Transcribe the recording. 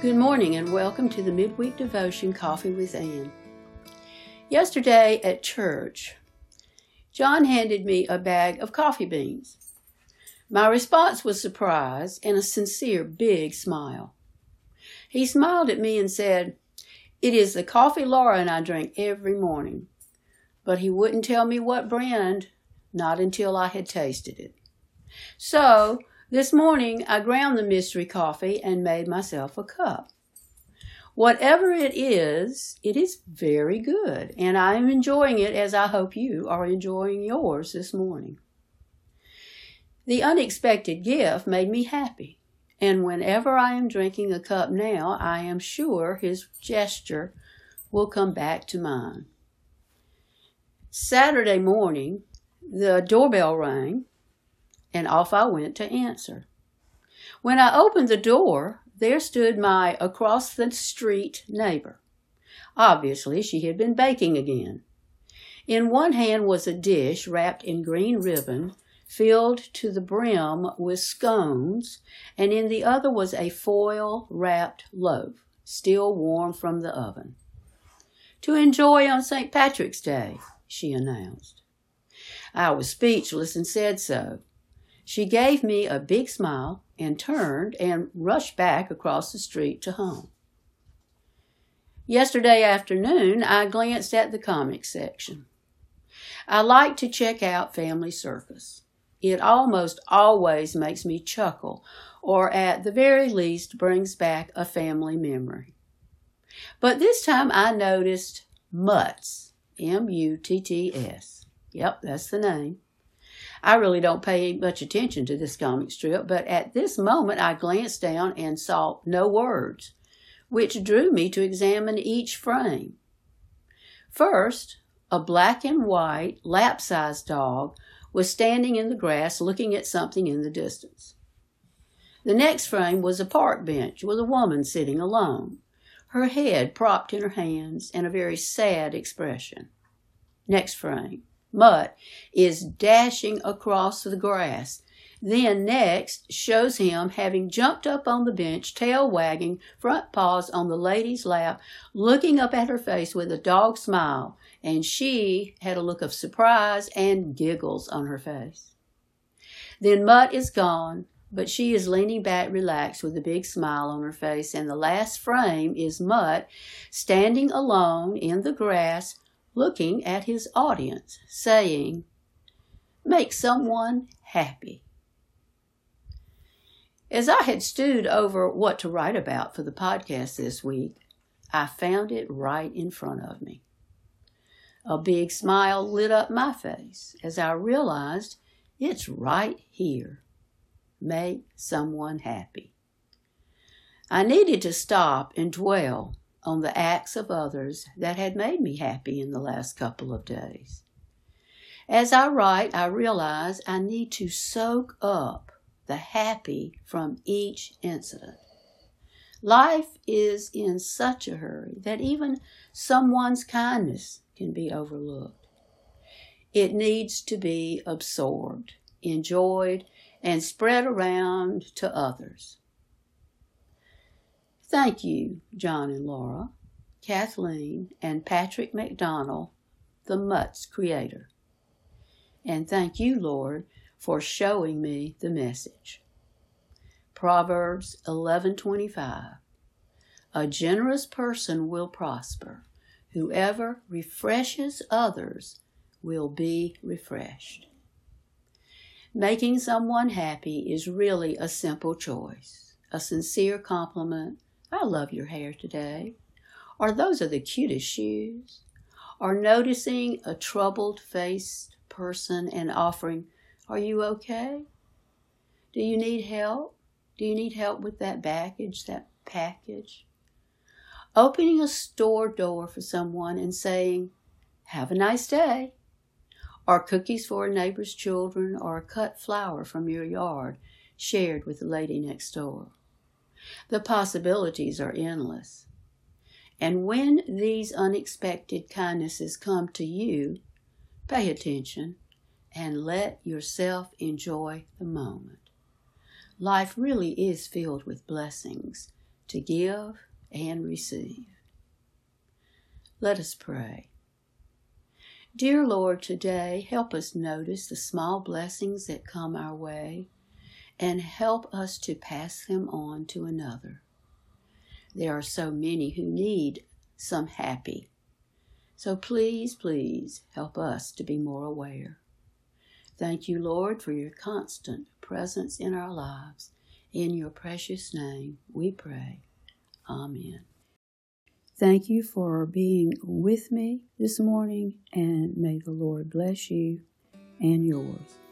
Good morning and welcome to the Midweek Devotion Coffee with Ann. Yesterday at church, John handed me a bag of coffee beans. My response was surprise and a sincere big smile. He smiled at me and said, "It is the coffee Laura and I drink every morning." But he wouldn't tell me what brand, not until I had tasted it. So, this morning I ground the mystery coffee and made myself a cup. Whatever it is very good, and I am enjoying it as I hope you are enjoying yours this morning. The unexpected gift made me happy, and whenever I am drinking a cup now, I am sure his gesture will come back to mine. Saturday morning, the doorbell rang, and off I went to answer. When I opened the door, there stood my across-the-street neighbor. Obviously, she had been baking again. In one hand was a dish wrapped in green ribbon, filled to the brim with scones, and in the other was a foil-wrapped loaf, still warm from the oven. "To enjoy on St. Patrick's Day," she announced. I was speechless and said so. She gave me a big smile and turned and rushed back across the street to home. Yesterday afternoon, I glanced at the comics section. I like to check out Family Circus. It almost always makes me chuckle, or at the very least brings back a family memory. But this time I noticed Mutts, M-U-T-T-S. Yep, that's the name. I really don't pay much attention to this comic strip, but at this moment I glanced down and saw no words, which drew me to examine each frame. First, a black and white, lap-sized dog was standing in the grass looking at something in the distance. The next frame was a park bench with a woman sitting alone, her head propped in her hands and a very sad expression. Next frame. Mutt is dashing across the grass. Then next shows him having jumped up on the bench, tail wagging, front paws on the lady's lap, looking up at her face with a dog smile, and she had a look of surprise and giggles on her face. Then Mutt is gone, but she is leaning back relaxed with a big smile on her face, and the last frame is Mutt standing alone in the grass, looking at his audience, saying, "Make someone happy." As I had stewed over what to write about for the podcast this week, I found it right in front of me. A big smile lit up my face as I realized it's right here. Make someone happy. I needed to stop and dwell on the acts of others that had made me happy in the last couple of days. As I write, I realize I need to soak up the happy from each incident. Life is in such a hurry that even someone's kindness can be overlooked. It needs to be absorbed, enjoyed, and spread around to others. Thank you, John and Laura, Kathleen, and Patrick McDonald, the Mutts creator. And thank you, Lord, for showing me the message. Proverbs 11:25. A generous person will prosper. Whoever refreshes others will be refreshed. Making someone happy is really a simple choice, a sincere compliment. "I love your hair today," or "Those are the cutest shoes," or noticing a troubled-faced person and offering, "Are you okay? Do you need help? Do you need help with that package? Opening a store door for someone and saying, "Have a nice day," or cookies for a neighbor's children, or a cut flower from your yard shared with the lady next door. The possibilities are endless. And when these unexpected kindnesses come to you, pay attention and let yourself enjoy the moment. Life really is filled with blessings, to give and receive. Let us pray. Dear Lord, today help us notice the small blessings that come our way and help us to pass them on to another. There are so many who need some happy. So please, please help us to be more aware. Thank you, Lord, for your constant presence in our lives. In your precious name we pray. Amen. Thank you for being with me this morning, and may the Lord bless you and yours.